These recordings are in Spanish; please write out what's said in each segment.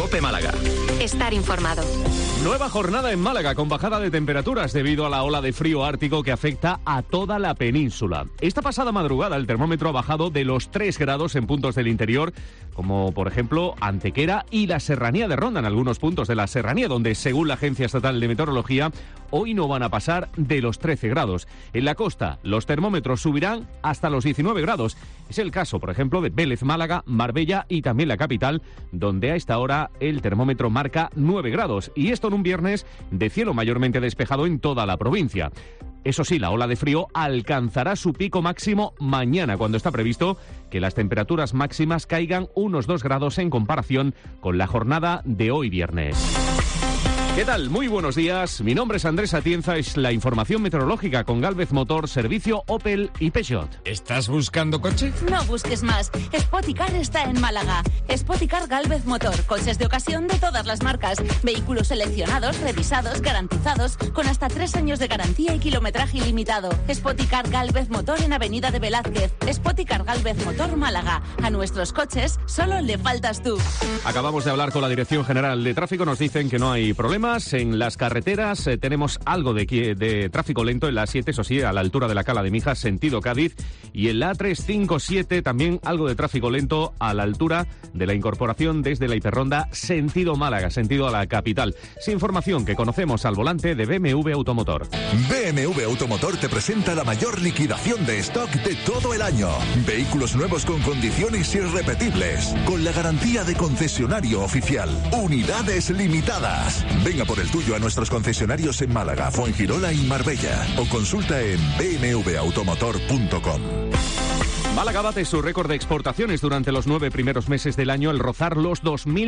COPE Málaga. Estar informado. Nueva jornada en Málaga con bajada de temperaturas debido a la ola de frío ártico que afecta a toda la península. Esta pasada madrugada el termómetro ha bajado de los 3 grados en puntos del interior, como por ejemplo Antequera y la Serranía de Ronda, en algunos puntos de la Serranía, donde según la Agencia Estatal de Meteorología hoy no van a pasar de los 13 grados. En la costa los termómetros subirán hasta los 19 grados. Es el caso, por ejemplo, de Vélez, Málaga, Marbella y también la capital, donde a esta hora el termómetro marca 9 grados. Y esto en un viernes de cielo mayormente despejado en toda la provincia. Eso sí, la ola de frío alcanzará su pico máximo mañana, cuando está previsto que las temperaturas máximas caigan unos 2 grados en comparación con la jornada de hoy viernes. ¿Qué tal? Muy buenos días. Mi nombre es Andrés Atienza. Es la información meteorológica con Gálvez Motor, servicio Opel y Peugeot. ¿Estás buscando coche? No busques más. Spoticar está en Málaga. Spoticar Gálvez Motor. Coches de ocasión de todas las marcas. Vehículos seleccionados, revisados, garantizados, con hasta 3 años de garantía y kilometraje ilimitado. Spoticar Gálvez Motor en Avenida de Velázquez. Spoticar Gálvez Motor Málaga. A nuestros coches solo le faltas tú. Acabamos de hablar con la Dirección General de Tráfico. Nos dicen que no hay problemas en las carreteras. Tenemos algo de tráfico lento en la A7, eso sí, a la altura de la Cala de Mijas, sentido Cádiz, y en la A357 también algo de tráfico lento a la altura de la incorporación desde la hiperronda sentido Málaga, sentido a la capital. Es información que conocemos al volante de BMW Automotor. BMW Automotor te presenta la mayor liquidación de stock de todo el año. Vehículos nuevos con condiciones irrepetibles, con la garantía de concesionario oficial. Unidades limitadas. Venga por el tuyo a nuestros concesionarios en Málaga, Fuengirola y Marbella, o consulta en bmwautomotor.com. Málaga bate su récord de exportaciones durante los 9 primeros meses del año al rozar los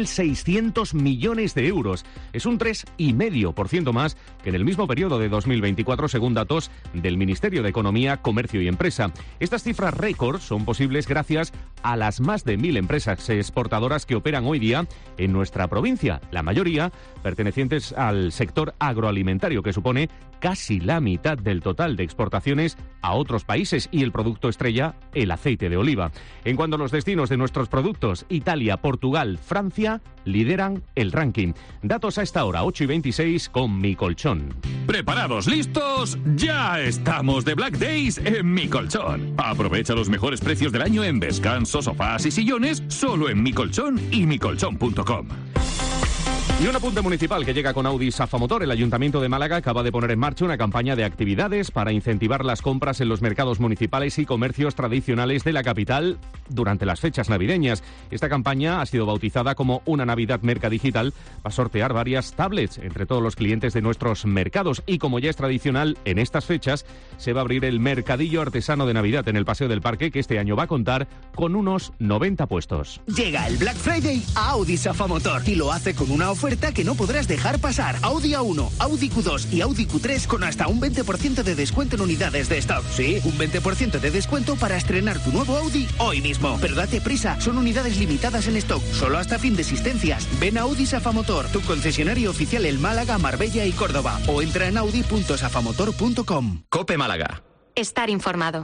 2.600 millones de euros. Es un 3,5% más que en el mismo periodo de 2024, según datos del Ministerio de Economía, Comercio y Empresa. Estas cifras récord son posibles gracias a las más de 1.000 empresas exportadoras que operan hoy día en nuestra provincia, la mayoría pertenecientes al sector agroalimentario, que supone casi la mitad del total de exportaciones a otros países, y el producto estrella, el aceite de oliva. En cuanto a los destinos de nuestros productos, Italia, Portugal, Francia lideran el ranking. Datos a esta hora, 8:26, con Mi Colchón. ¿Preparados? ¿Listos? ¡Ya estamos de Black Days en Mi Colchón! Aprovecha los mejores precios del año en descansos, sofás y sillones, solo en Mi Colchón y micolchón.com. Y un apunte municipal que llega con Audi Safamotor. El Ayuntamiento de Málaga acaba de poner en marcha una campaña de actividades para incentivar las compras en los mercados municipales y comercios tradicionales de la capital durante las fechas navideñas. Esta campaña ha sido bautizada como Una Navidad Mercadigital. Va a sortear varias tablets entre todos los clientes de nuestros mercados, y como ya es tradicional en estas fechas, se va a abrir el Mercadillo Artesano de Navidad en el Paseo del Parque, que este año va a contar con unos 90 puestos. Llega el Black Friday a Audi Safamotor y lo hace con una oferta que no podrás dejar pasar. Audi A1, Audi Q2 y Audi Q3 con hasta un 20% de descuento en unidades de stock. Sí, un 20% de descuento para estrenar tu nuevo Audi hoy mismo. Pero date prisa, son unidades limitadas en stock, solo hasta fin de existencias. Ven a Audi Safamotor, tu concesionario oficial en Málaga, Marbella y Córdoba, o entra en audi.safamotor.com. COPE Málaga. Estar informado.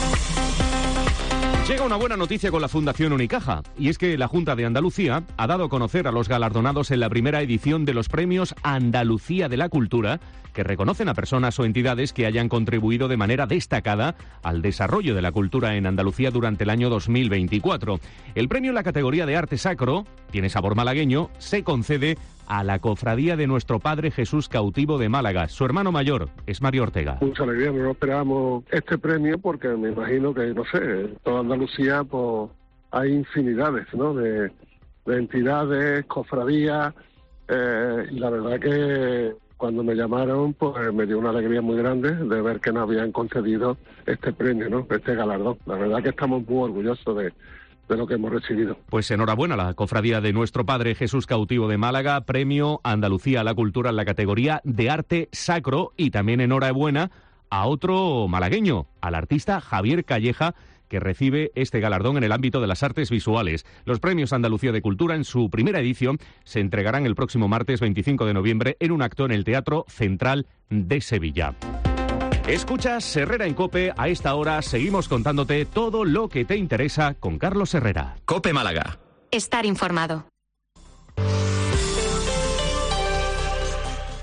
Llega una buena noticia con la Fundación Unicaja, y es que la Junta de Andalucía ha dado a conocer a los galardonados en la primera edición de los Premios Andalucía de la Cultura, que reconocen a personas o entidades que hayan contribuido de manera destacada al desarrollo de la cultura en Andalucía durante el año 2024. El premio en la categoría de arte sacro, tiene sabor malagueño, se concede a la Cofradía de Nuestro Padre Jesús Cautivo de Málaga. Su hermano mayor es Mario Ortega. Mucha alegría, no esperábamos este premio porque me imagino que, no sé, en toda Andalucía pues hay infinidades, ¿no?, de entidades, cofradías, y la verdad que cuando me llamaron, pues me dio una alegría muy grande de ver que nos habían concedido este premio, ¿no?, este galardón. La verdad que estamos muy orgullosos de lo que hemos recibido. Pues enhorabuena a la Cofradía de Nuestro Padre Jesús Cautivo de Málaga, premio Andalucía a la Cultura en la categoría de arte sacro, y también enhorabuena a otro malagueño, al artista Javier Calleja, que recibe este galardón en el ámbito de las artes visuales. Los premios Andalucía de Cultura, en su primera edición, se entregarán el próximo martes 25 de noviembre en un acto en el Teatro Central de Sevilla. Escuchas Herrera en COPE. A esta hora seguimos contándote todo lo que te interesa con Carlos Herrera. COPE Málaga. Estar informado.